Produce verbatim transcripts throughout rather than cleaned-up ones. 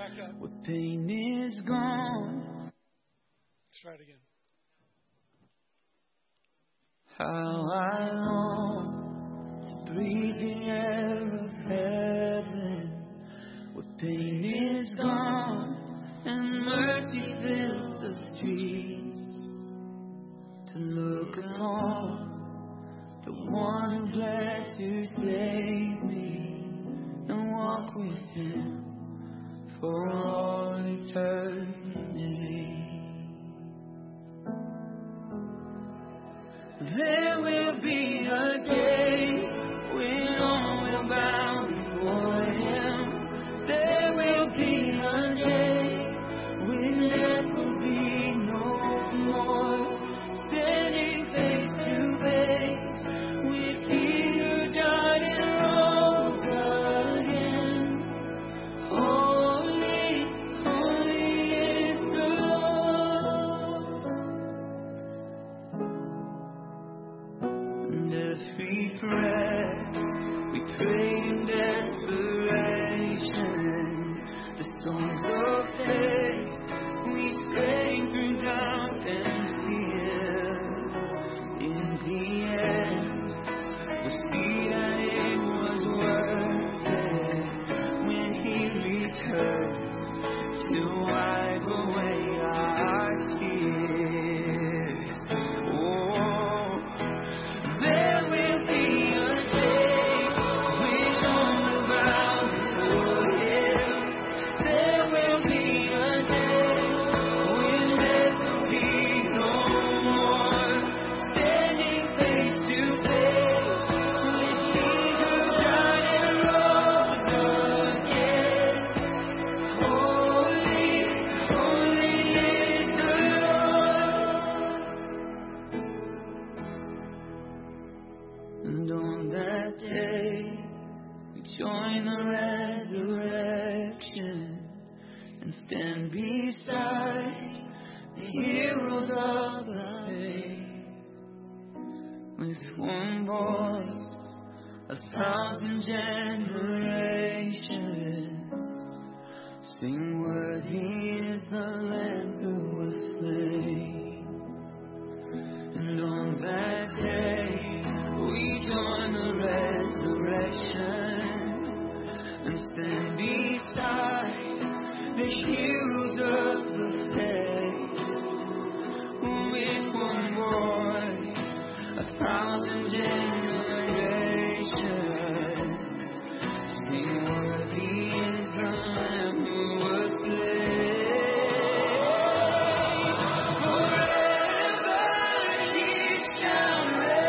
What pain is gone. Let's try it again. How I long to breathe the air of heaven. What pain is gone and mercy fills the streets. To look upon the one who bled to save me and walk with him for all eternity. There will be a day when all will bow before him. There will be a day when there will be no more standing face to face with he who died and rose again. Holy, holy is the Lord. And every prayer we prayed in desperation, the songs of faith we sang through doubt and fear. In the end, we'll see that it was worth it when he returns to wipe away our tears. Oh, there will be a day when all will bow before him. There will be a day when there will be no more standing face to face with he who died and rose again. Holy, holy is the Lord. And on that day, we join the resurrection and stand beside the heroes of the faith. With one voice, a thousand generations sing, worthy is the Lamb who was slain. And on that day, we join the resurrection and stand beside the heroes of the faith. With one voice, a thousand generations sing, worthy is the Lamb who was slain. Forever he shall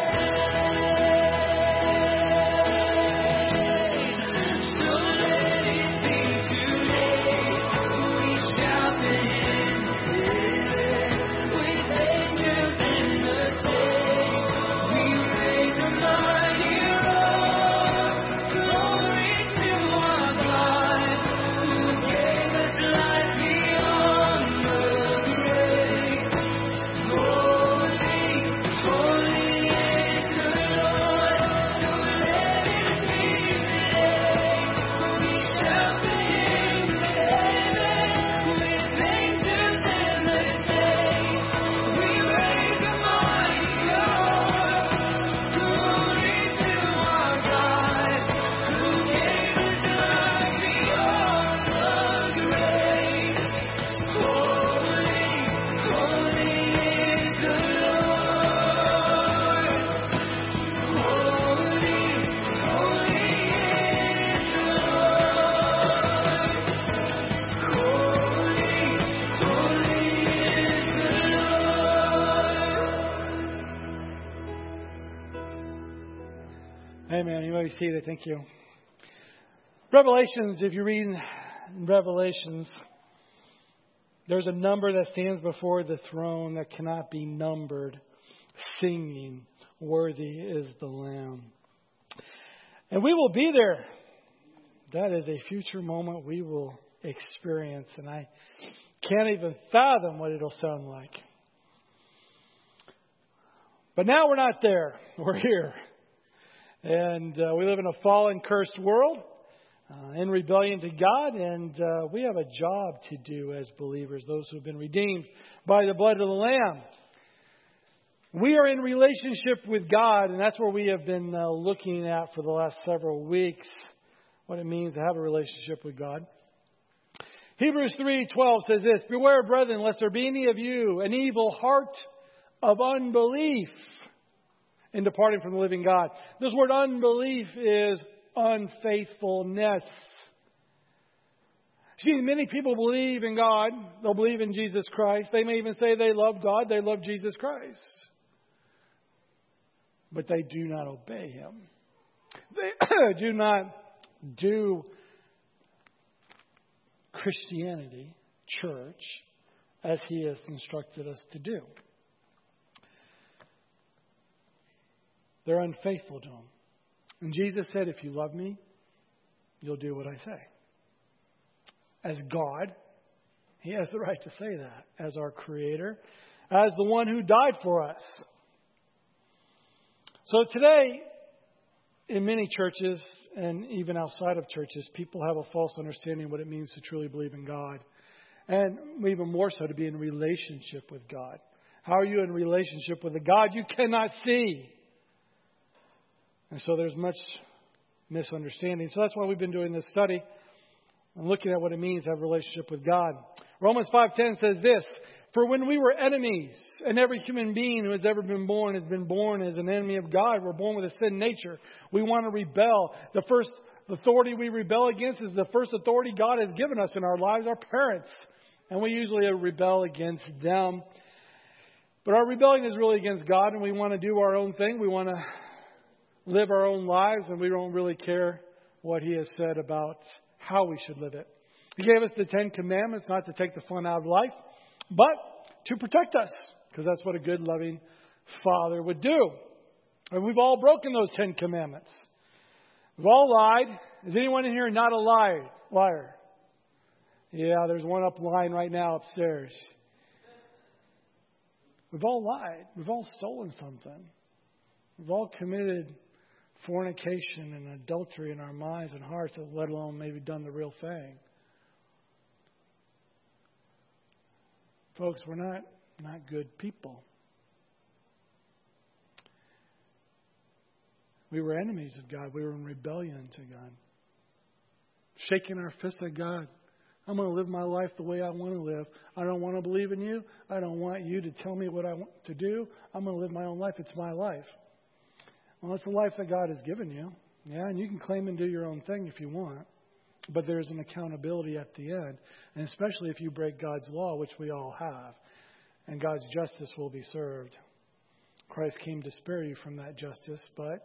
reign. So let it be today. We shout the hymn with angels in the saints. We raise a mighty roar. Glory to our God, who gave us life beyond the grave. Holy, holy is the Lord. So let it be today. We shout the hymn of heaven with angels in the saints. We raise a mighty roar. Glory to our God, who gave us life beyond the grave. Holy, holy is the Lord. Holy, holy is the Lord. Holy, holy is the Lord. Amen. You may be seated. Thank you. Revelations, if you read in Revelations, there's a number that stands before the throne that cannot be numbered, singing, worthy is the Lamb. And we will be there. That is a future moment we will experience. And I can't even fathom what it'll sound like. But now we're not there. We're here. And uh, we live in a fallen, cursed world. uh, in rebellion to God, and uh, we have a job to do as believers, those who have been redeemed by the blood of the Lamb. We are in relationship with God, and that's where we have been uh, looking at for the last several weeks, what it means to have a relationship with God. Hebrews three twelve says this, "Beware, brethren, lest there be any of you an evil heart of unbelief in departing from the living God." This word unbelief is unfaithfulness. See, many people believe in God. They'll believe in Jesus Christ. They may even say they love God. They love Jesus Christ. But they do not obey Him. They do not do Christianity, church, as He has instructed us to do. They're unfaithful to Him. And Jesus said, if you love me, you'll do what I say. As God, He has the right to say that. As our Creator, as the one who died for us. So today, in many churches, and even outside of churches, people have a false understanding of what it means to truly believe in God. And even more so, to be in relationship with God. How are you in relationship with a God you cannot see? And so there's much misunderstanding. So that's why we've been doing this study and looking at what it means to have a relationship with God. Romans five ten says this, "For when we were enemies, and every human being who has ever been born has been born as an enemy of God. We're born with a sin nature. We want to rebel. The first authority we rebel against is the first authority God has given us in our lives, our parents. And we usually rebel against them. But our rebellion is really against God, and we want to do our own thing. We want to live our own lives, and we don't really care what He has said about how we should live it. He gave us the Ten Commandments not to take the fun out of life, but to protect us, because that's what a good, loving Father would do. And we've all broken those Ten Commandments. We've all lied. Is anyone in here not a liar? Liar? Yeah, there's one up line right now upstairs. We've all lied. We've all stolen something. We've all committed fornication and adultery in our minds and hearts, let alone maybe done the real thing. Folks, we're not, not good people. We were enemies of God. We were in rebellion to God. Shaking our fists at God. I'm going to live my life the way I want to live. I don't want to believe in you. I don't want you to tell me what I want to do. I'm going to live my own life. It's my life. Well, it's the life that God has given you. Yeah, and you can claim and do your own thing if you want. But there's an accountability at the end. And especially if you break God's law, which we all have. And God's justice will be served. Christ came to spare you from that justice, but...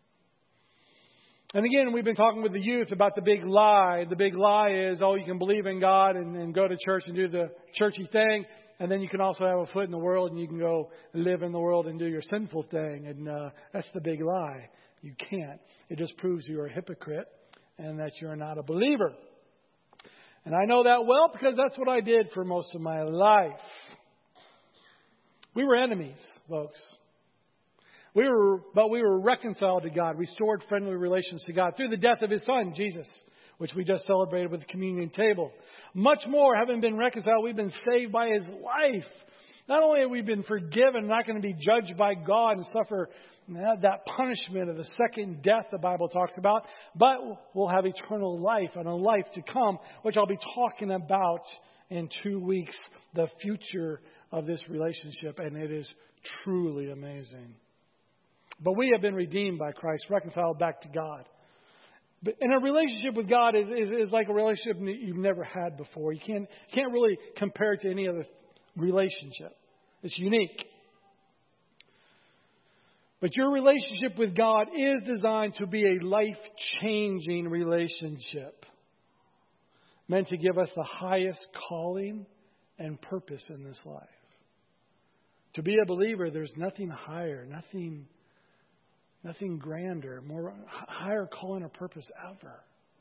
And again, we've been talking with the youth about the big lie. The big lie is, oh, you can believe in God and, and go to church and do the churchy thing. And then you can also have a foot in the world and you can go live in the world and do your sinful thing. And uh, that's the big lie. You can't. It just proves you're a hypocrite and that you're not a believer. And I know that well because that's what I did for most of my life. We were enemies, folks. We were, but we were reconciled to God. Restored friendly relations to God through the death of His Son, Jesus, which we just celebrated with the communion table. Much more, having been reconciled, we've been saved by His life. Not only have we been forgiven, not going to be judged by God and suffer that punishment of the second death the Bible talks about, but we'll have eternal life and a life to come, which I'll be talking about in two weeks, the future of this relationship, and it is truly amazing. But we have been redeemed by Christ, reconciled back to God. But in a relationship with God is, is, is like a relationship that you've never had before. You can't, you can't really compare it to any other relationship. It's unique. But your relationship with God is designed to be a life-changing relationship. Meant to give us the highest calling and purpose in this life. To be a believer, there's nothing higher, nothing... Nothing grander, more higher calling or purpose ever.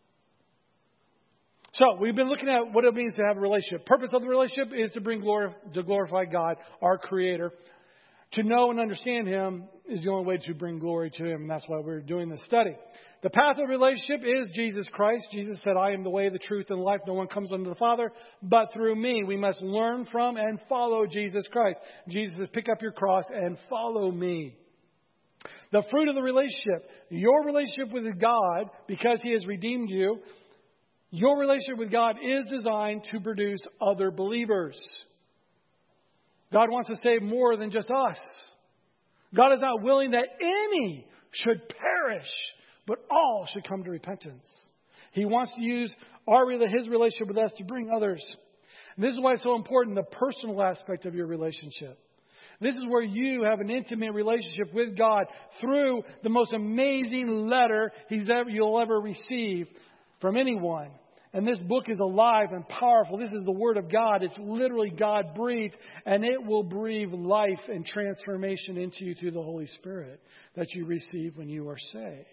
So we've been looking at what it means to have a relationship. Purpose of the relationship is to bring glory, to glorify God, our Creator. To know and understand Him is the only way to bring glory to Him. And that's why we're doing this study. The path of relationship is Jesus Christ. Jesus said, I am the way, the truth, and the life. No one comes unto the Father but through me. We must learn from and follow Jesus Christ. Jesus said, pick up your cross and follow me. The fruit of the relationship. Your relationship with God, because He has redeemed you, your relationship with God is designed to produce other believers. God wants to save more than just us. God is not willing that any should perish, but all should come to repentance. He wants to use our His relationship with us to bring others. And this is why it's so important, the personal aspect of your relationship. This is where you have an intimate relationship with God through the most amazing letter He's ever, you'll ever receive from anyone. And this book is alive and powerful. This is the Word of God. It's literally God breathed, and it will breathe life and transformation into you through the Holy Spirit that you receive when you are saved.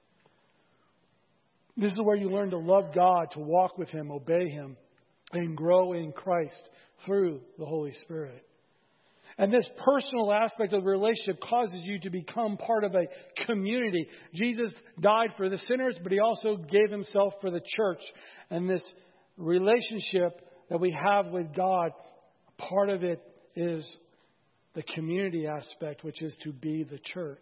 This is where you learn to love God, to walk with Him, obey Him, and grow in Christ through the Holy Spirit. And this personal aspect of the relationship causes you to become part of a community. Jesus died for the sinners, but He also gave Himself for the church. And this relationship that we have with God, part of it is the community aspect, which is to be the church.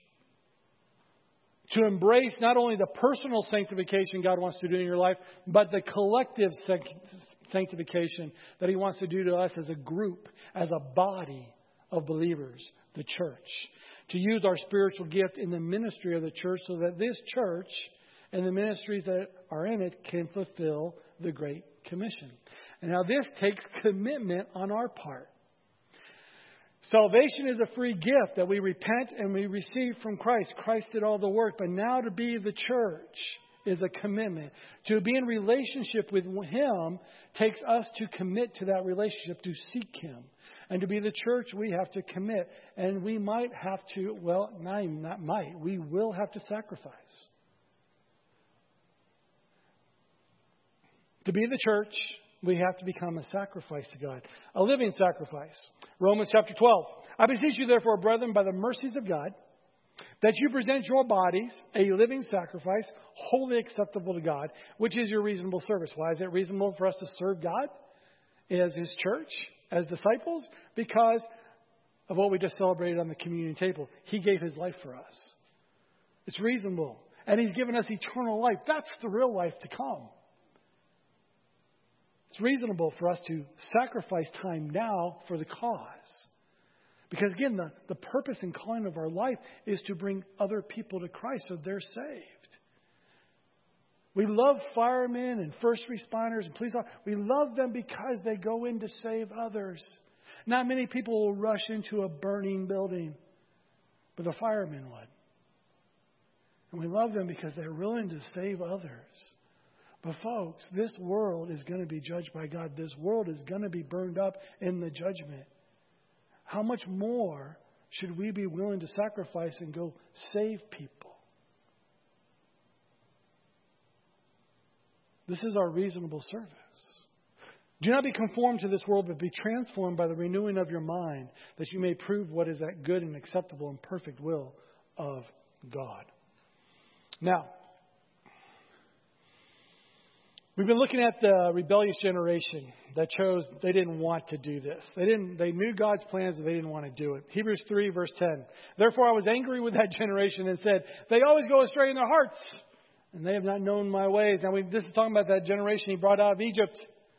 To embrace not only the personal sanctification God wants to do in your life, but the collective sanctification that He wants to do to us as a group, as a body of believers, the church. To use our spiritual gift in the ministry of the church so that this church and the ministries that are in it can fulfill the Great Commission. And now this takes commitment on our part. Salvation is a free gift that we repent and we receive from Christ. Christ did all the work. But now to be the church is a commitment. To be in relationship with Him takes us to commit to that relationship, to seek Him. And to be the church, we have to commit. And we might have to, well, not, not might, we will have to sacrifice. To be the church, we have to become a sacrifice to God. A living sacrifice. Romans chapter twelve. I beseech you therefore, brethren, by the mercies of God, that you present your bodies a living sacrifice, wholly acceptable to God, which is your reasonable service. Why is it reasonable for us to serve God as His church, as disciples? Because of what we just celebrated on the communion table. He gave His life for us. It's reasonable. And He's given us eternal life. That's the real life to come. It's reasonable for us to sacrifice time now for the cause. Because again, the, the purpose and calling of our life is to bring other people to Christ so they're saved. We love firemen and first responders and police officers. We love them because they go in to save others. Not many people will rush into a burning building, but the firemen would. And we love them because they're willing to save others. But folks, this world is going to be judged by God. This world is going to be burned up in the judgment. How much more should we be willing to sacrifice and go save people? This is our reasonable service. Do not be conformed to this world, but be transformed by the renewing of your mind, that you may prove what is that good and acceptable and perfect will of God. Now, we've been looking at the rebellious generation that chose, they didn't want to do this. They didn't. They knew God's plans, but they didn't want to do it. Hebrews three, verse ten. Therefore I was angry with that generation and said, they always go astray in their hearts, and they have not known my ways. Now, we, this is talking about that generation He brought out of Egypt.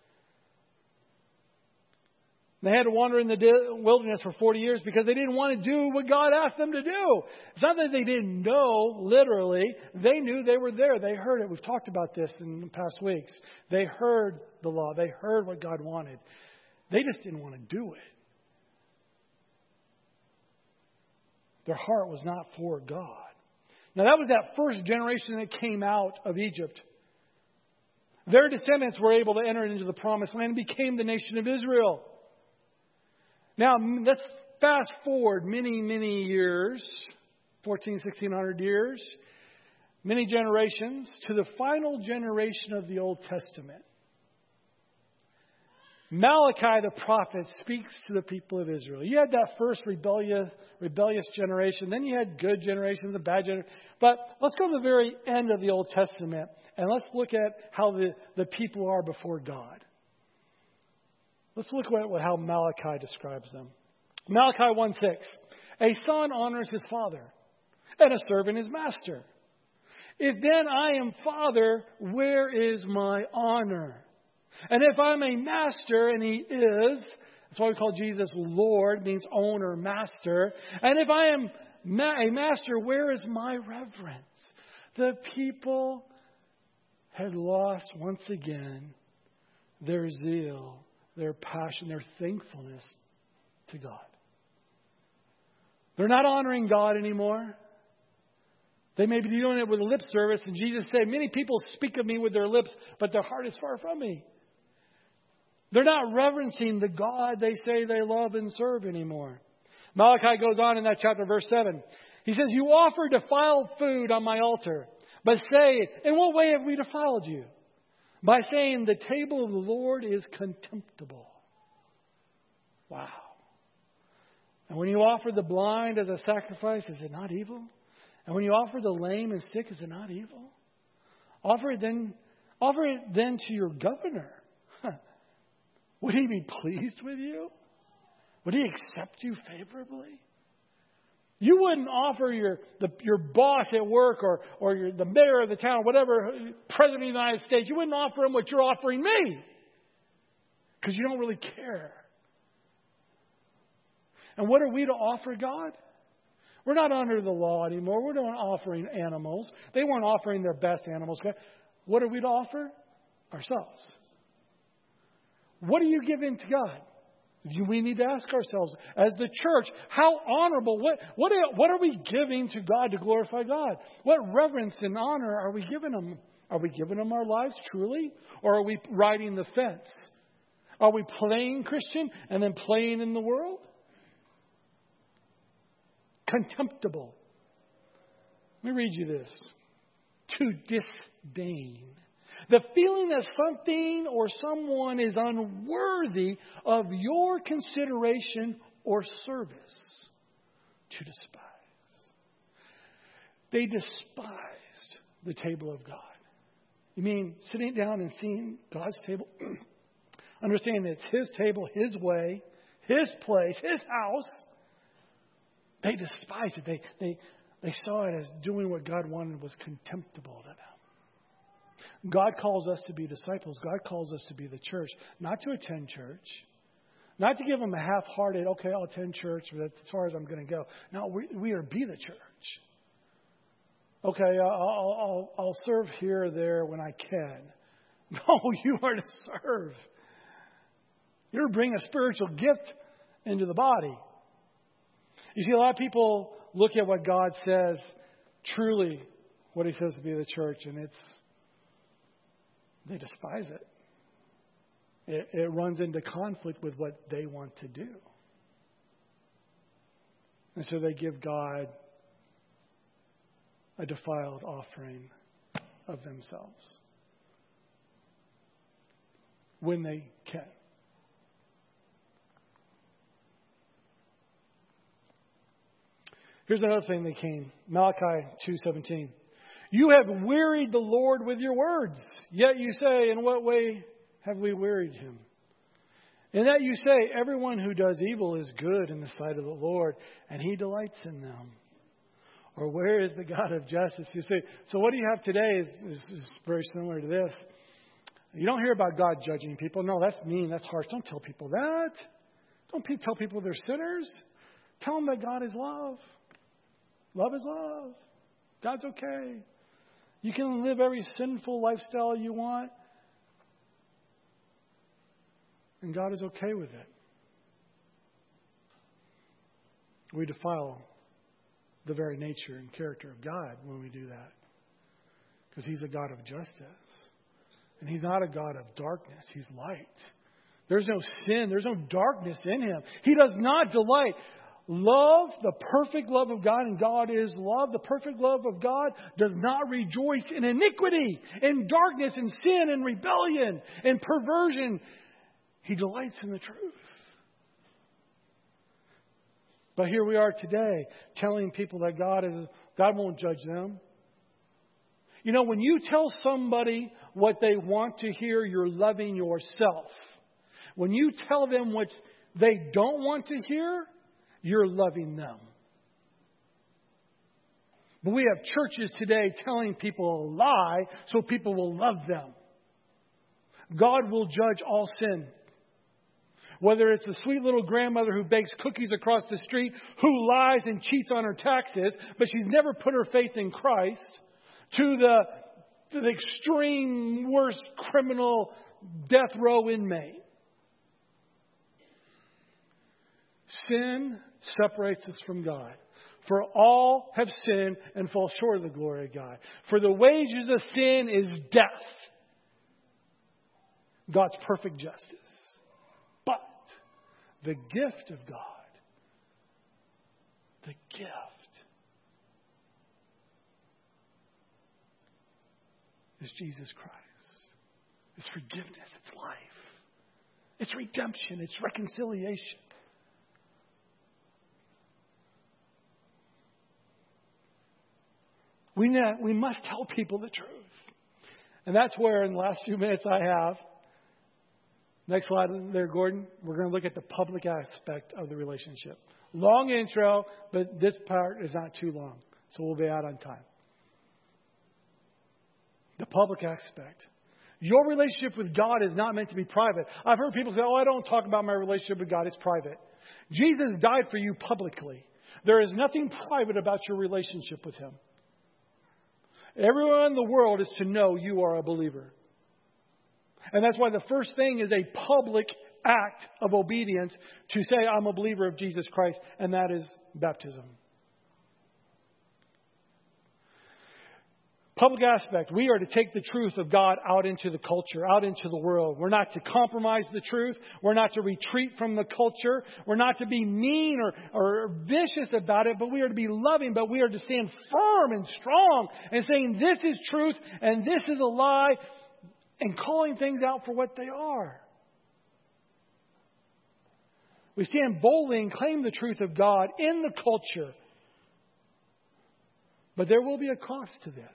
They had to wander in the wilderness for forty years because they didn't want to do what God asked them to do. It's not that they didn't know, literally. They knew they were there. They heard it. We've talked about this in the past weeks. They heard the law. They heard what God wanted. They just didn't want to do it. Their heart was not for God. Now, that was that first generation that came out of Egypt. Their descendants were able to enter into the promised land and became the nation of Israel. Now, let's fast forward many, many years, fourteen, sixteen hundred years, many generations, to the final generation of the Old Testament. Malachi the prophet speaks to the people of Israel. You had that first rebellious, rebellious generation. Then you had good generations and bad generations. But let's go to the very end of the Old Testament and let's look at how the, the people are before God. Let's look at how Malachi describes them. Malachi one six. A son honors his father, and a servant his master. If then I am father, where is my honor? And if I'm a master, and he is, that's why we call Jesus Lord, means owner, master. And if I am ma- a master, where is my reverence? The people had lost once again their zeal, their passion, their thankfulness to God. They're not honoring God anymore. They may be doing it with lip service. And Jesus said, many people speak of me with their lips, but their heart is far from me. They're not reverencing the God they say they love and serve anymore. Malachi goes on in that chapter, verse seven. He says, you offer defiled food on my altar, but say, in what way have we defiled you? By saying the table of the Lord is contemptible. Wow. And when you offer the blind as a sacrifice, is it not evil? And when you offer the lame and sick, is it not evil? Offer it then, offer it then to your governor. Huh. Would he be pleased with you? Would he accept you favorably? You wouldn't offer your the, your boss at work or, or your, the mayor of the town, whatever, president of the United States, you wouldn't offer him what you're offering me. Because you don't really care. And what are we to offer God? We're not under the law anymore. We're not offering animals. They weren't offering their best animals. What are we to offer? Ourselves. What are you giving to God? We need to ask ourselves, as the church, how honorable, what, what, are, what are we giving to God to glorify God? What reverence and honor are we giving Him? Are we giving Him our lives truly? Or are we riding the fence? Are we playing Christian and then playing in the world? Contemptible. Let me read you this. To disdain. The feeling that something or someone is unworthy of your consideration or service. To despise. They despised the table of God. You mean sitting down and seeing God's table? Understanding that it's His table, His way, His place, His house. They despised it. They, they, they saw it as doing what God wanted was contemptible to them. God calls us to be disciples. God calls us to be the church. Not to attend church. Not to give them a half-hearted, okay, I'll attend church, but that's as far as I'm going to go. No, we, we are to be the church. Okay, I'll, I'll, I'll serve here or there when I can. No, you are to serve. You're to bring a spiritual gift into the body. You see, a lot of people look at what God says, truly what He says to be the church, and it's, they despise it. It, it runs into conflict with what they want to do. And so they give God a defiled offering of themselves when they can. Here's another thing that came. Malachi two seventeen. You have wearied the Lord with your words. Yet you say, in what way have we wearied Him? In that you say, everyone who does evil is good in the sight of the Lord, and He delights in them. Or where is the God of justice? You say, so what do you have today is, is, is very similar to this. You don't hear about God judging people. No, that's mean. That's harsh. Don't tell people that. Don't pe- tell people they're sinners. Tell them that God is love. Love is love. God's okay. You can live every sinful lifestyle you want. And God is okay with it. We defile the very nature and character of God when we do that. Because He's a God of justice. And He's not a God of darkness. He's light. There's no sin. There's no darkness in Him. He does not delight. Love, the perfect love of God, and God is love. The perfect love of God does not rejoice in iniquity, in darkness, in sin, in rebellion, in perversion. He delights in the truth. But here we are today telling people that God is God won't judge them. You know, when you tell somebody what they want to hear, you're loving yourself. When you tell them what they don't want to hear, you're loving them. But we have churches today telling people a lie so people will love them. God will judge all sin. Whether it's the sweet little grandmother who bakes cookies across the street, who lies and cheats on her taxes, but she's never put her faith in Christ, to the, to the extreme worst criminal death row inmate. Sin separates us from God. For all have sinned and fall short of the glory of God. For the wages of sin is death. God's perfect justice. But the gift of God, the gift, is Jesus Christ. It's forgiveness. It's life. It's redemption. It's reconciliation. We, know, we must tell people the truth. And that's where in the last few minutes I have, next slide there, Gordon, we're going to look at the public aspect of the relationship. Long intro, but this part is not too long. So we'll be out on time. The public aspect. Your relationship with God is not meant to be private. I've heard people say, oh, I don't talk about my relationship with God. It's private. Jesus died for you publicly. There is nothing private about your relationship with Him. Everyone in the world is to know you are a believer. And that's why the first thing is a public act of obedience to say, I'm a believer of Jesus Christ, and that is baptism. Public aspect. We are to take the truth of God out into the culture, out into the world. We're not to compromise the truth. We're not to retreat from the culture. We're not to be mean or, or vicious about it, but we are to be loving, but we are to stand firm and strong and saying this is truth and this is a lie and calling things out for what they are. We stand boldly and claim the truth of God in the culture. But there will be a cost to this.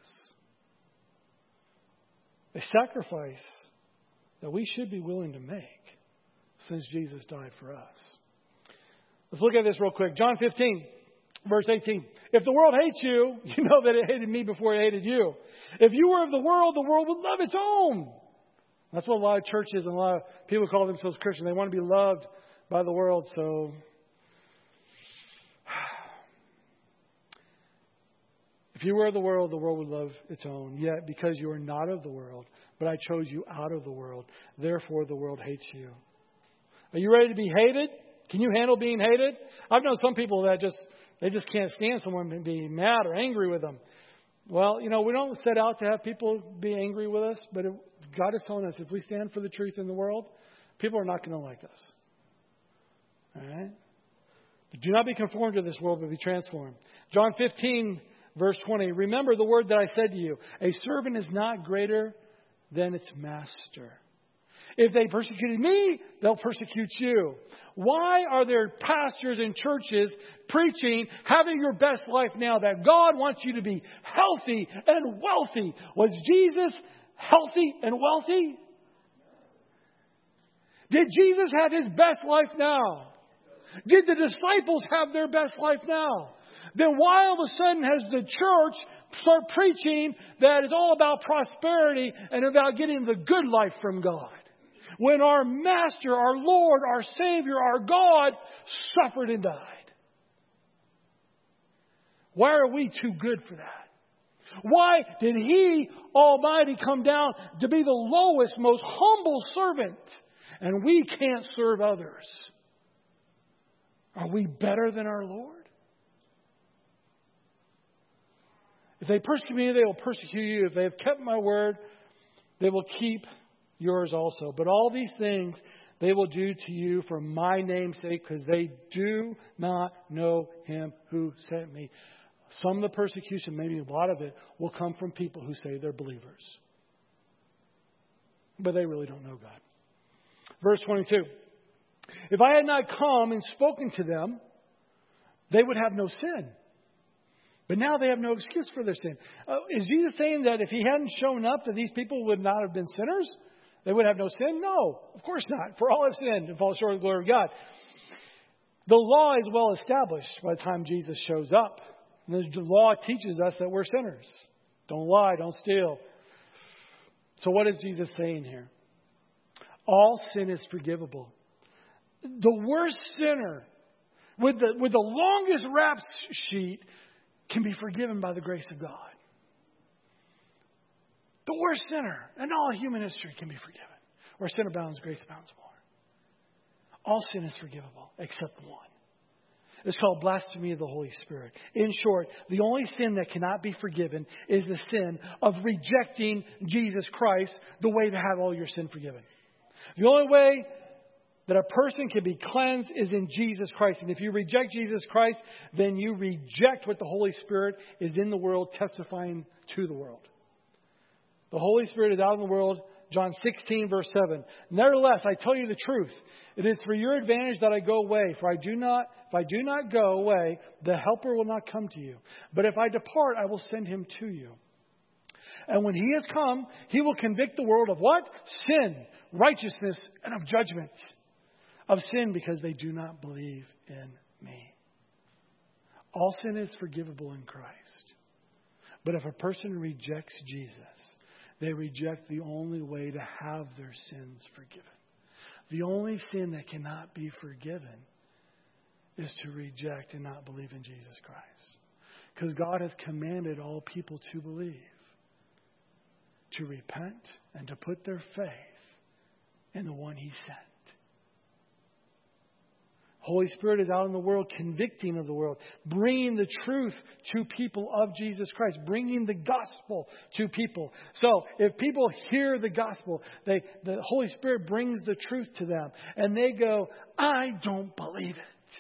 A sacrifice that we should be willing to make since Jesus died for us. Let's look at this real quick. John fifteen, verse eighteen. If the world hates you, you know that it hated me before it hated you. If you were of the world, the world would love its own. That's what a lot of churches and a lot of people call themselves Christian. They want to be loved by the world, so... If you were of the world, the world would love its own. Yet, because you are not of the world, but I chose you out of the world, therefore the world hates you. Are you ready to be hated? Can you handle being hated? I've known some people that just, they just can't stand someone being mad or angry with them. Well, you know, we don't set out to have people be angry with us, but it, God is telling us if we stand for the truth in the world, people are not going to like us. All right? But do not be conformed to this world, but be transformed. John fifteen, verse twenty, remember the word that I said to you. A servant is not greater than its master. If they persecuted me, they'll persecute you. Why are there pastors and churches preaching, having your best life now, that God wants you to be healthy and wealthy? Was Jesus healthy and wealthy? Did Jesus have His best life now? Did the disciples have their best life now? Then why all of a sudden has the church start preaching that it's all about prosperity and about getting the good life from God? When our Master, our Lord, our Savior, our God suffered and died. Why are we too good for that? Why did He, Almighty, come down to be the lowest, most humble servant? And we can't serve others. Are we better than our Lord? If they persecute me, they will persecute you. If they have kept my word, they will keep yours also. But all these things they will do to you for my name's sake, because they do not know Him who sent me. Some of the persecution, maybe a lot of it, will come from people who say they're believers. But they really don't know God. Verse twenty-two. If I had not come and spoken to them, they would have no sin. But now they have no excuse for their sin. Uh, is Jesus saying that if he hadn't shown up, that these people would not have been sinners? They would have no sin? No, of course not. For all have sinned and fall short of the glory of God. The law is well established by the time Jesus shows up. And the law teaches us that we're sinners. Don't lie, don't steal. So what is Jesus saying here? All sin is forgivable. The worst sinner with the, with the longest rap sheet can be forgiven by the grace of God. The worst sinner in all human history can be forgiven. Where sin abounds, grace abounds more. All sin is forgivable except one. It's called blasphemy of the Holy Spirit. In short, the only sin that cannot be forgiven is the sin of rejecting Jesus Christ, the way to have all your sin forgiven. The only way that a person can be cleansed is in Jesus Christ. And if you reject Jesus Christ, then you reject what the Holy Spirit is in the world, testifying to the world. The Holy Spirit is out in the world. John sixteen, verse seven. Nevertheless, I tell you the truth. It is for your advantage that I go away. For I do not, if I do not go away, the Helper will not come to you. But if I depart, I will send him to you. And when he has come, he will convict the world of what? Sin, righteousness, and of judgment. Of sin because they do not believe in me. All sin is forgivable in Christ. But if a person rejects Jesus, they reject the only way to have their sins forgiven. The only sin that cannot be forgiven is to reject and not believe in Jesus Christ. Because God has commanded all people to believe, to repent, and to put their faith in the one he sent. Holy Spirit is out in the world convicting of the world, bringing the truth to people of Jesus Christ, bringing the gospel to people. So if people hear the gospel, they, the Holy Spirit brings the truth to them and they go, I don't believe it.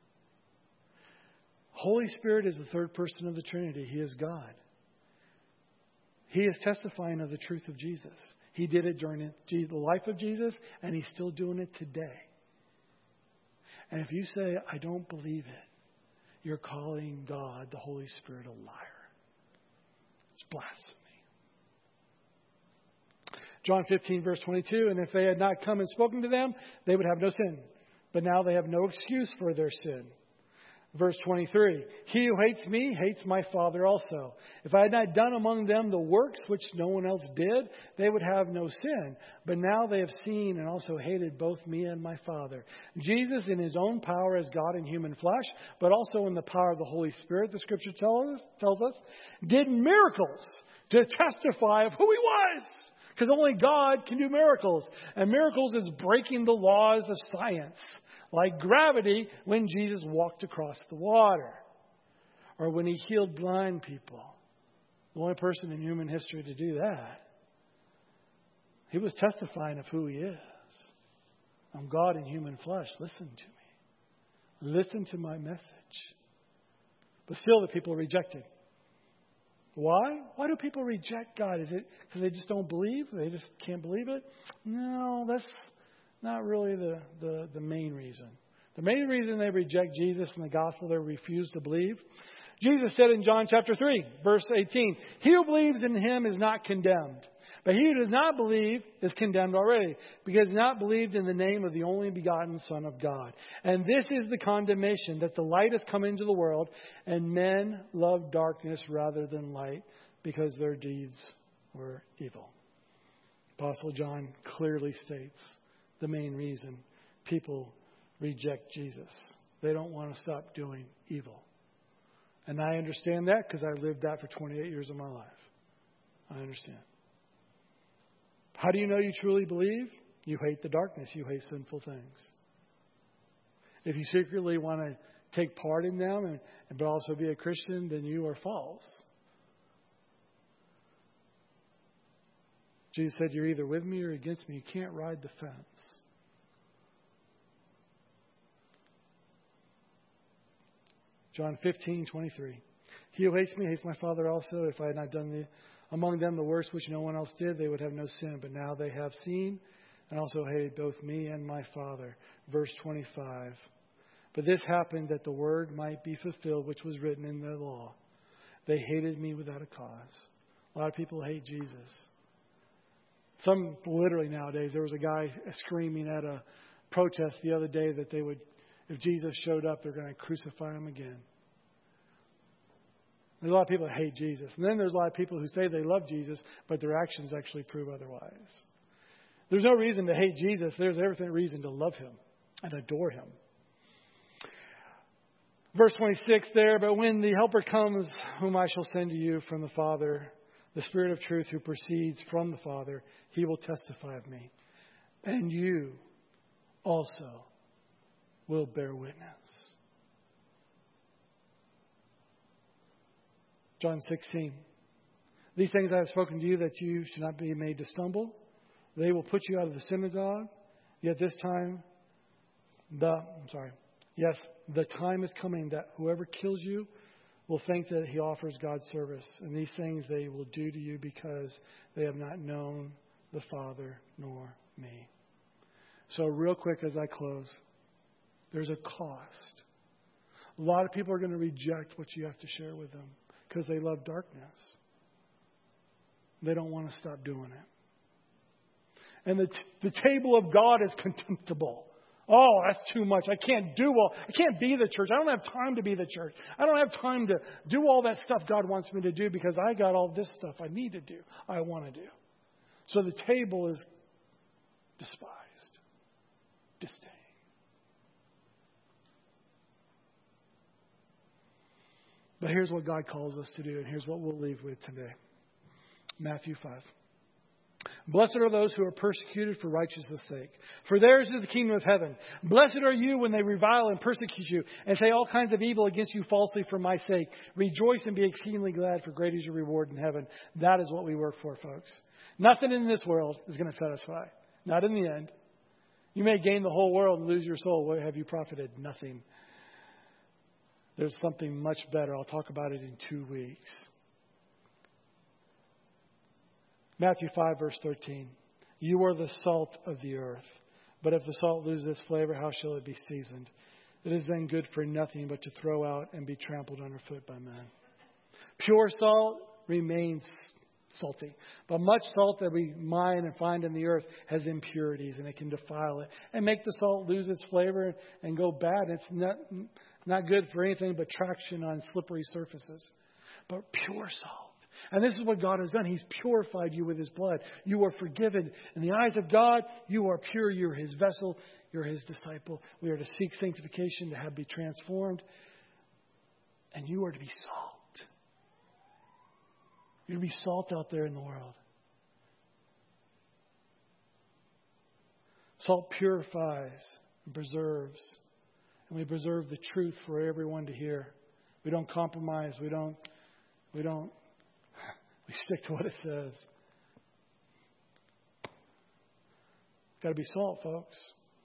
Holy Spirit is the third person of the Trinity. He is God. He is testifying of the truth of Jesus. He did it during the life of Jesus and he's still doing it today. And if you say, I don't believe it, you're calling God, the Holy Spirit, a liar. It's blasphemy. John fifteen, verse twenty-two, and if they had not come and spoken to them, they would have no sin. But now they have no excuse for their sin. Verse twenty-three, he who hates me hates my Father also. If I had not done among them the works which no one else did, they would have no sin. But now they have seen and also hated both me and my Father. Jesus, in his own power as God in human flesh, but also in the power of the Holy Spirit, the Scripture tells us, tells us did miracles to testify of who he was. Because only God can do miracles. And miracles is breaking the laws of science. Like gravity when Jesus walked across the water. Or when he healed blind people. The only person in human history to do that. He was testifying of who he is. I'm God in human flesh. Listen to me. Listen to my message. But still the people rejected. Why? Why do people reject God? Is it because they just don't believe? They just can't believe it? No, that's not really the, the, the main reason. The main reason they reject Jesus and the gospel, they refuse to believe. Jesus said in John chapter three, verse eighteen, he who believes in him is not condemned. But he who does not believe is condemned already, because he has not believed in the name of the only begotten Son of God. And this is the condemnation, that the light has come into the world, and men love darkness rather than light, because their deeds were evil. Apostle John clearly states the main reason people reject Jesus. They don't want to stop doing evil. And I understand that because I lived that for twenty-eight years of my life. I understand. How do you know you truly believe? You hate the darkness. You hate sinful things. If you secretly want to take part in them and, but also be a Christian, then you are false. Jesus said, you're either with me or against me. You can't ride the fence. John fifteen, twenty-three. He who hates me hates my Father also. If I had not done the, among them the works which no one else did, they would have no sin. But now they have seen and also hated both me and my Father. Verse twenty-five. But this happened that the word might be fulfilled, which was written in the law. They hated me without a cause. A lot of people hate Jesus. Some literally nowadays, there was a guy screaming at a protest the other day that they would, if Jesus showed up, they're going to crucify him again. There's a lot of people that hate Jesus. And then there's a lot of people who say they love Jesus, but their actions actually prove otherwise. There's no reason to hate Jesus. There's every reason to love him and adore him. Verse twenty-six there, but when the Helper comes, whom I shall send to you from the Father, the Spirit of truth who proceeds from the Father, he will testify of me. And you also will bear witness. John sixteen. These things I have spoken to you that you should not be made to stumble. They will put you out of the synagogue. Yet this time, the, I'm sorry. Yes, the time is coming that whoever kills you will think that he offers God service. And these things they will do to you because they have not known the Father nor me. So real quick as I close, there's a cost. A lot of people are going to reject what you have to share with them because they love darkness. They don't want to stop doing it. And the, t- the table of God is contemptible. Oh, that's too much. I can't do all. I can't be the church. I don't have time to be the church. I don't have time to do all that stuff God wants me to do because I got all this stuff I need to do, I want to do. So the table is despised, disdained. But here's what God calls us to do, and here's what we'll leave with today. Matthew five. Blessed are those who are persecuted for righteousness' sake, for theirs is the kingdom of heaven. Blessed are you when they revile and persecute you and say all kinds of evil against you falsely for my sake. Rejoice and be exceedingly glad, for great is your reward in heaven. That is what we work for, folks. Nothing in this world is going to satisfy. Not in the end. You may gain the whole world and lose your soul. What have you profited? Nothing. There's something much better. I'll talk about it in two weeks. Matthew five, verse thirteen. You are the salt of the earth. But if the salt loses its flavor, how shall it be seasoned? It is then good for nothing but to throw out and be trampled underfoot by men. Pure salt remains salty. But much salt that we mine and find in the earth has impurities, and it can defile it and make the salt lose its flavor and go bad. It's not, not good for anything but traction on slippery surfaces. But pure salt. And this is what God has done. He's purified you with His blood. You are forgiven. In the eyes of God, you are pure. You're His vessel. You're His disciple. We are to seek sanctification, to have be transformed. And you are to be salt. You're to be salt out there in the world. Salt purifies and preserves. And we preserve the truth for everyone to hear. We don't compromise. We don't, we don't, we stick to what it says. Got to be salt, folks.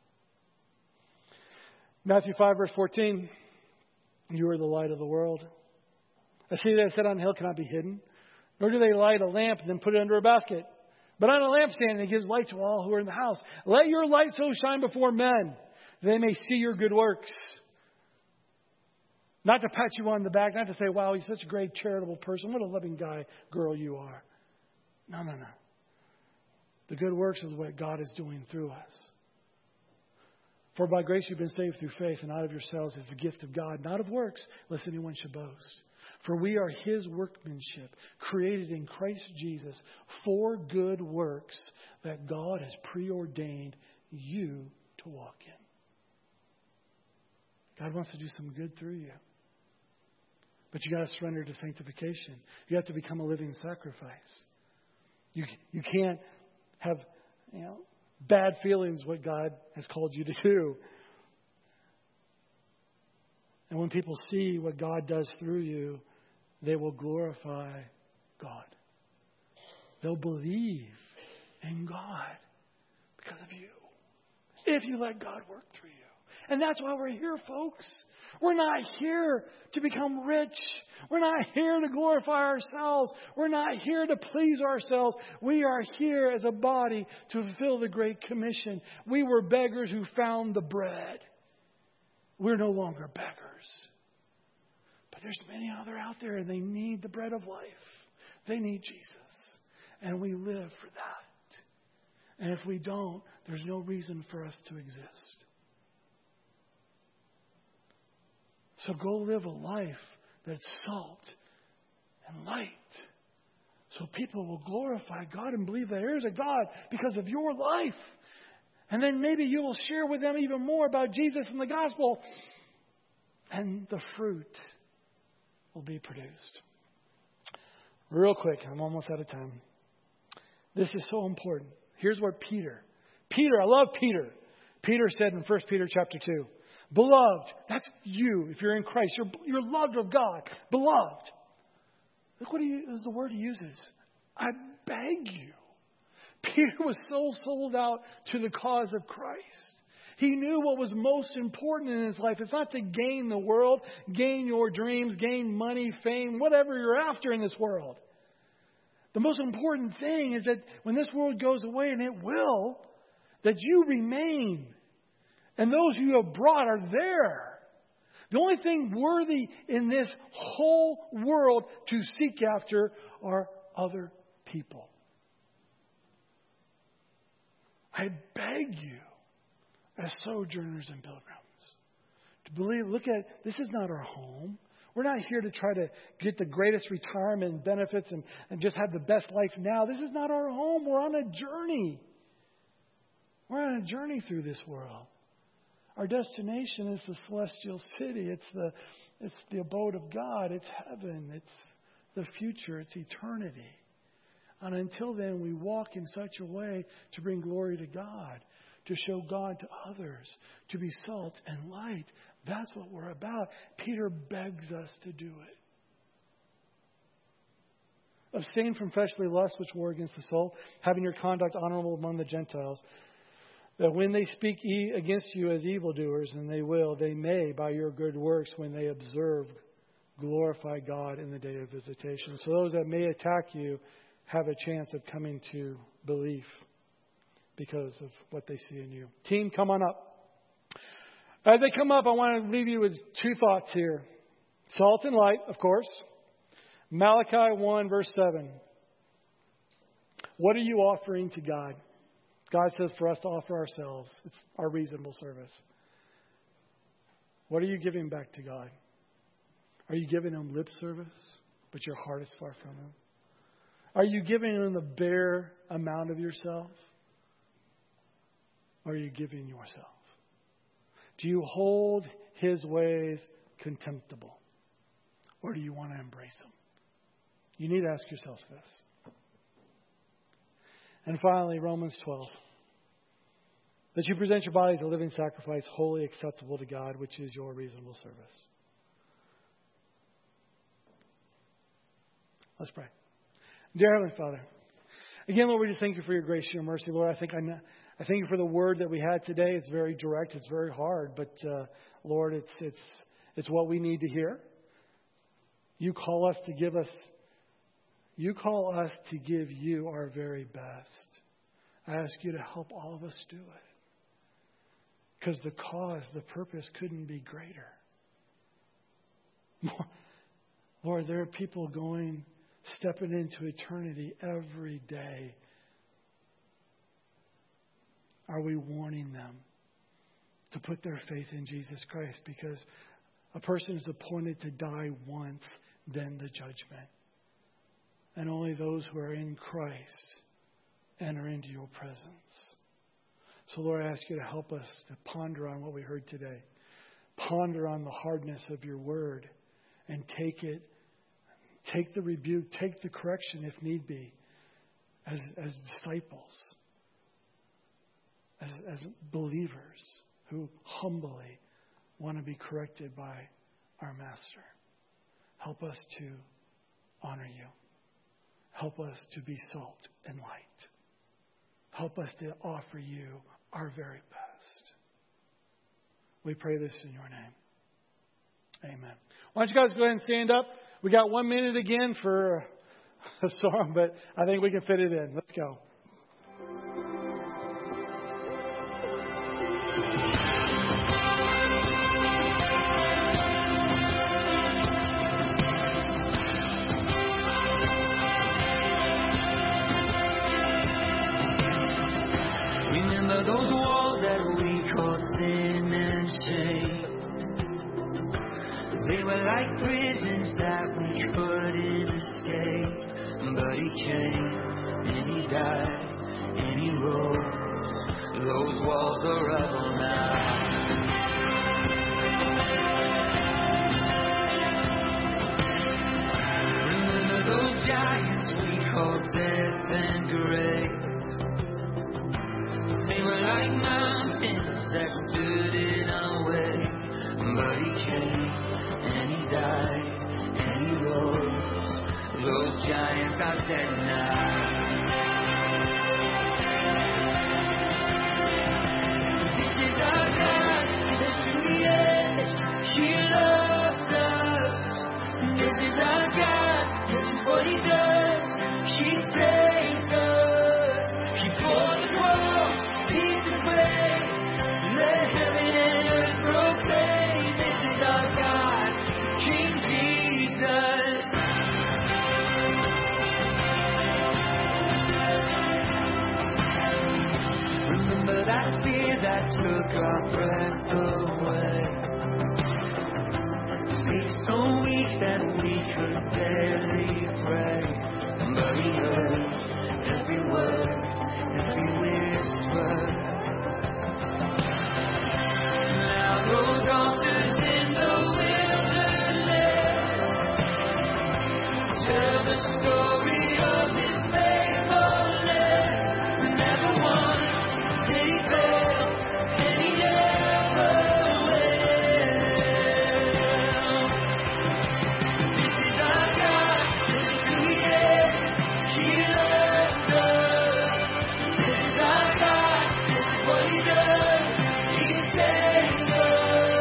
Matthew five, verse fourteen. You are the light of the world. A city that is set on a hill cannot be hidden. Nor do they light a lamp and then put it under a basket, but on a lampstand, and it gives light to all who are in the house. Let your light so shine before men, that they may see your good works. Not to pat you on the back, not to say, wow, you're such a great charitable person. What a loving guy, girl you are. No, no, no. The good works is what God is doing through us. For by grace you've been saved through faith, and not of yourselves is the gift of God, not of works, lest anyone should boast. For we are His workmanship, created in Christ Jesus for good works that God has preordained you to walk in. God wants to do some good through you. But you got to surrender to sanctification. You have to become a living sacrifice. You you can't have, you know, bad feelings what God has called you to do. And when people see what God does through you, they will glorify God. They'll believe in God because of you. If you let God work through you. And that's why we're here, folks. We're not here to become rich. We're not here to glorify ourselves. We're not here to please ourselves. We are here as a body to fulfill the Great Commission. We were beggars who found the bread. We're no longer beggars. But there's many other out there, and they need the bread of life. They need Jesus. And we live for that. And if we don't, there's no reason for us to exist. So go live a life that's salt and light. So people will glorify God and believe that there is a God because of your life. And then maybe you will share with them even more about Jesus and the gospel. And the fruit will be produced. Real quick, I'm almost out of time. This is so important. Here's what Peter, Peter, I love Peter. Peter said in First Peter chapter two, beloved, that's you. If you're in Christ, you're, you're loved of God. Beloved. Look what he is the word he uses. I beg you. Peter was so sold out to the cause of Christ. He knew what was most important in his life. It's not to gain the world, gain your dreams, gain money, fame, whatever you're after in this world. The most important thing is that when this world goes away, and it will, that you remain. And those you have brought are there. The only thing worthy in this whole world to seek after are other people. I beg you, as sojourners and pilgrims, to believe, look at, this is not our home. We're not here to try to get the greatest retirement benefits and, and just have the best life now. This is not our home. We're on a journey. We're on a journey through this world. Our destination is the celestial city. It's the, it's the abode of God. It's heaven. It's the future. It's eternity. And until then, we walk in such a way to bring glory to God, to show God to others, to be salt and light. That's what we're about. Peter begs us to do it. Abstain from fleshly lusts which war against the soul, having your conduct honorable among the Gentiles, that when they speak e- against you as evildoers, and they will, they may, by your good works, when they observe, glorify God in the day of visitation. So those that may attack you have a chance of coming to belief because of what they see in you. Team, come on up. As they come up, I want to leave you with two thoughts here. Salt and light, of course. Malachi one, verse seven. What are you offering to God? God says for us to offer ourselves. It's our reasonable service. What are you giving back to God? Are you giving Him lip service, but your heart is far from Him? Are you giving Him the bare amount of yourself? Or are you giving yourself? Do you hold His ways contemptible? Or do you want to embrace Him? You need to ask yourselves this. And finally, Romans twelve. That you present your body as a living sacrifice, wholly acceptable to God, which is your reasonable service. Let's pray. Dear Heavenly Father, again, Lord, we just thank you for your grace and your mercy. Lord, I think I know. I thank you for the word that we had today. It's very direct. It's very hard. But, uh, Lord, it's it's it's what we need to hear. You call us to give us, you call us to give you our very best. I ask you to help all of us do it. Because the cause, the purpose couldn't be greater. Lord, there are people going, stepping into eternity every day. Are we warning them to put their faith in Jesus Christ? Because a person is appointed to die once, then the judgment. And only those who are in Christ enter into your presence. So, Lord, I ask you to help us to ponder on what we heard today. Ponder on the hardness of your word and take it, take the rebuke, take the correction if need be, as, as disciples. As, as believers who humbly want to be corrected by our Master. Help us to honor you. Help us to be salt and light. Help us to offer you our very best. We pray this in your name. Amen. Why don't you guys go ahead and stand up? We got one minute again for a song, but I think we can fit it in. Let's go. Remember those walls that we called sin and shame. They were like prisons that we couldn't escape. But he came and he died and he rose. Those walls are rubble now. Remember those giants we called death and grave. They were like mountains that stood in our way. But he came and he died and he rose. Those giants are dead now. This is our God, that's who he is. He loves us. This is our God, this is what he does. He saves us. He bore the cross. Let heaven and earth proclaim, this is our God, King Jesus. Remember that fear that took our breath away. Faith so weak that we could barely pray. But he heard every word, every whisper. Those altars in the wilderness tell the story of his faithfulness. Never once did he fail, and he never will. This is our God, this is who he is. He loves us. This is our God, this is what he does. He saves us.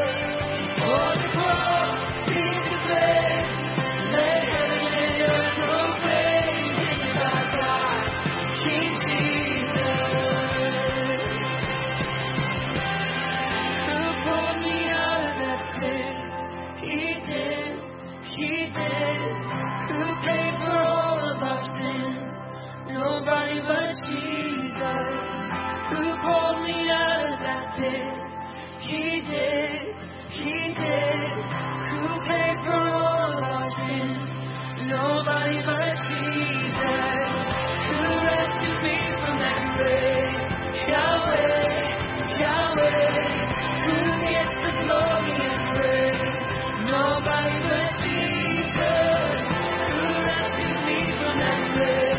Nobody but Jesus, who pulled me out of that pit. He did, he did, who paid for all of our sins. Nobody but Jesus, who rescued me from that grave. Yahweh, Yahweh, who gets the glory and praise. Nobody but Jesus, who rescued me from that grave.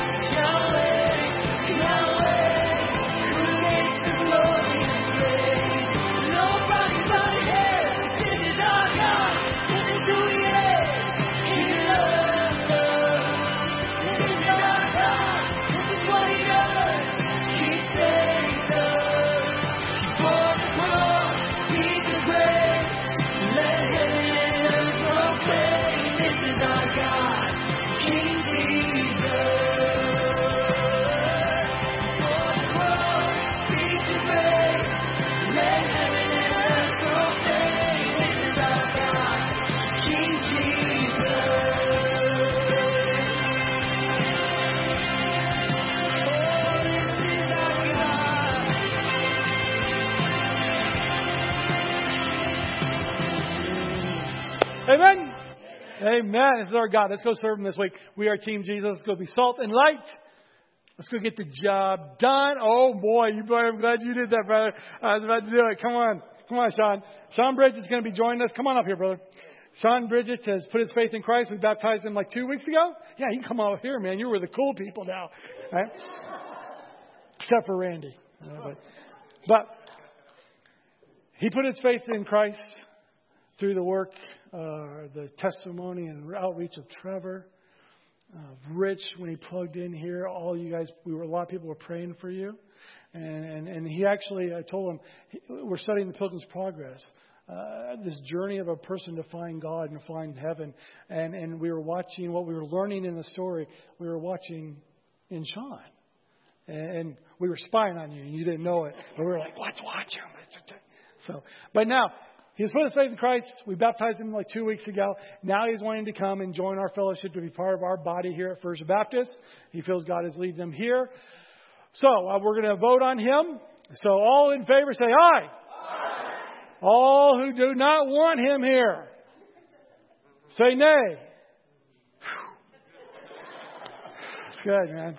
Amen. Amen. This is our God. Let's go serve Him this week. We are Team Jesus. Let's go be salt and light. Let's go get the job done. Oh boy, you boy, I'm glad you did that, brother. I was about to do it. Come on. Come on, Sean. Sean Bridges is going to be joining us. Come on up here, brother. Sean Bridges has put his faith in Christ. We baptized him like two weeks ago. Yeah, you can come out here, man. You're with the cool people now. Right? Except for Randy. Uh, but, but he put his faith in Christ through the work, uh, the testimony and outreach of Trevor. Uh, Rich, when he plugged in here, all you guys, we were a lot of people were praying for you. And, and, and he actually, I told him, he, we're studying the Pilgrim's Progress. Uh, this journey of a person to find God and to find heaven. And, and we were watching what we were learning in the story. We were watching in Sean. And we were spying on you, and you didn't know it. But we were like, let's watch him. So, but now, he's put his faith in Christ. We baptized him like two weeks ago. Now he's wanting to come and join our fellowship to be part of our body here at First Baptist. He feels God is leading him here. So uh, we're going to vote on him. So all in favor say aye. Aye. All who do not want him here say nay. It's good, man.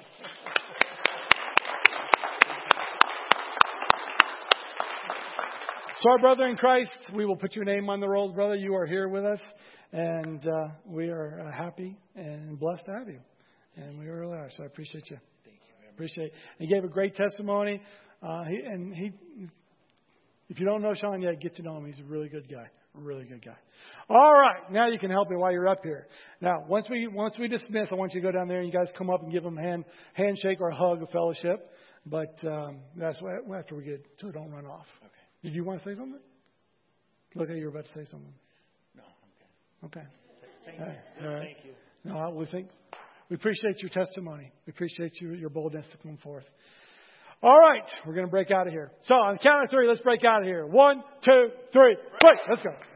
So our brother in Christ, we will put your name on the rolls, brother. You are here with us, and uh, we are uh, happy and blessed to have you. And we really are, so I appreciate you. Thank you. Appreciate it. He gave a great testimony, uh, he, and he, if you don't know Sean yet, get to know him. He's a really good guy, a really good guy. All right, now you can help me while you're up here. Now, once we once we dismiss, I want you to go down there and you guys come up and give him a hand handshake or a hug, a fellowship. But um, that's after we get to it. Don't run off. Okay. Did you want to say something? Look like you were about to say something. No, I'm okay. Okay. Thank All you. right. All right. Thank you. No, we think we appreciate your testimony. We appreciate you, your boldness to come forth. All right, we're going to break out of here. So on the count of three, let's break out of here. One, two, three, wait, let's go.